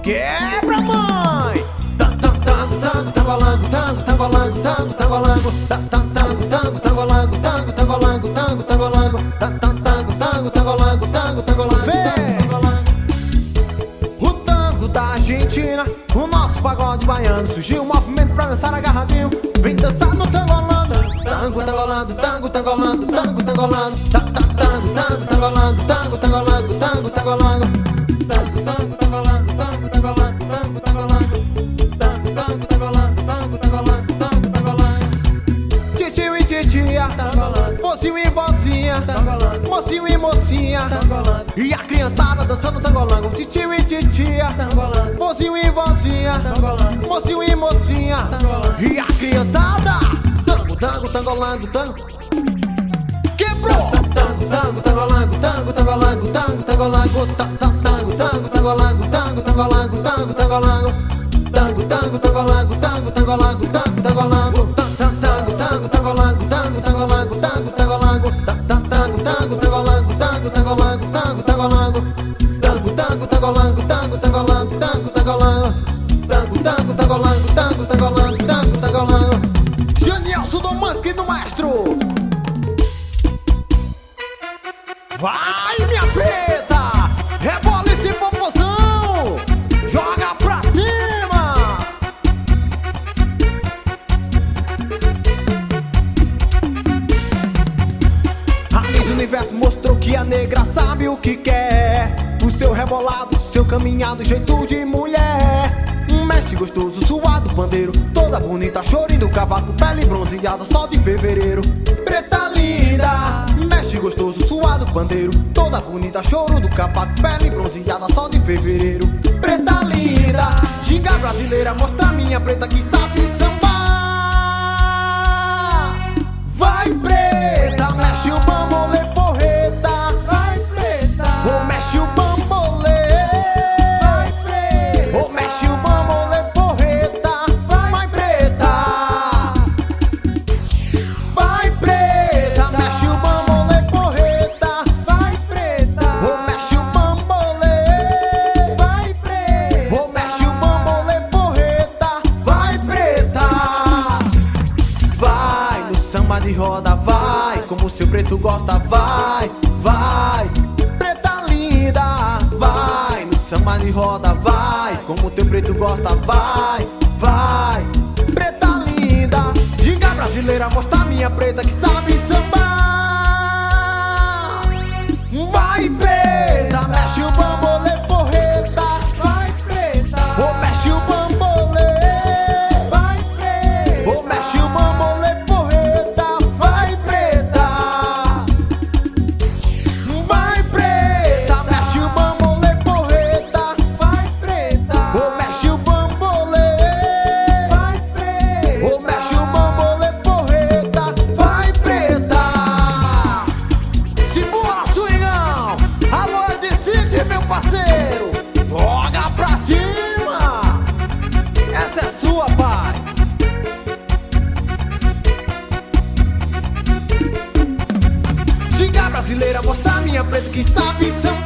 Quebra, mãe! Tango, tango, tangolango, tango, tangolango, tango, tangolango, tango, tango, tangolango, tango, tangolango, tango, tangolango, tango, tango, tangolango, tango, tangolango. O tango da Argentina, o nosso pagode baiano, surgiu um movimento pra dançar agarradinho. Vem dançar no tangolando, tango, tangolando, tango, tangolando, tango, tangolando, tango, tango, tangolando, tango, tangolando, tango, tangolando, tango, tango, tangolando, tango, tangolando, tango, tangolando, tango, tango, tangolando, tango, tangolando, tango, tangolando. Titio e titia, mocinho e vozinha, mocinho e mocinha, e a criançada dançando tangolango. Titio e titia, mocinho e vozinha, mocinho e mocinha, e a criançada tango, tango, tangolando, tango. Quebrou! Tango, tango, tangolango, tango, tangolango, tango, tangolango, tango, tango, tangolango, tango, tangolango, tango, tangolango, tango, tango, tangolango, tango, tangolango, tango, tangolango, tango, tango, tangolango, tango, tangolango, tango, tangolango, tango, tango, tangolango, tango, tangolango, tango, tangolango, tango, tango, tangolango, tango, tangolango, tango, tangolango, tango, tango, tangolango, tango, tangolango, tango, tangolango. Janielson do Mansky do Maestro. Vai, minha preta, rebola esse popozão, joga pra cima. A Miss Universo mostrou que a negra sabe o que quer. O seu rebolado, seu caminhado, jeito de mulher. Mexe gostoso, suado, pandeiro, toda bonita, chorinho do cavaco, pele bronzeada, sol de fevereiro. Preta linda, mexe gostoso, suado, pandeiro, toda bonita, choro do cavaco, pele bronzeada, sol de fevereiro. Preta linda, ginga brasileira, mostra minha preta que sabe sambar. Vai preta, mexe o bambolê porreta. Vai preta, ou mexe o bambolê. Vai preta, ou mexe o bambolê porreta. Vai preta, vai preta, mexe o bambolê porreta. Vai preta, ou mexe o bambolê. Vai preta, ou mexe o bambolê porreta. Vai preta, vai no samba de roda, vai como o seu preto gosta, vai, vai. Preta linda, vai no samba de roda, vai como o teu preto gosta, vai, vai. Preta linda, ginga brasileira, mostra minha preta que sabe sambar. Vai preta, mexe o bambolê porreta. Vai preta, ou mexe o bambolê. Vai preta, ou mexe o bambolê porreta. Vai preta, vai preta, mexe o bambolê porreta. Vai preta, ou mexe o bambolê. Vai preta, ou mexe o bambolê porreta. Vai preta. Simbora, swingão! Alô, Edicite, meu parceiro! Joga pra cima! Essa é sua, pai! Ginga brasileira, mostra minha preta que sabe sambar.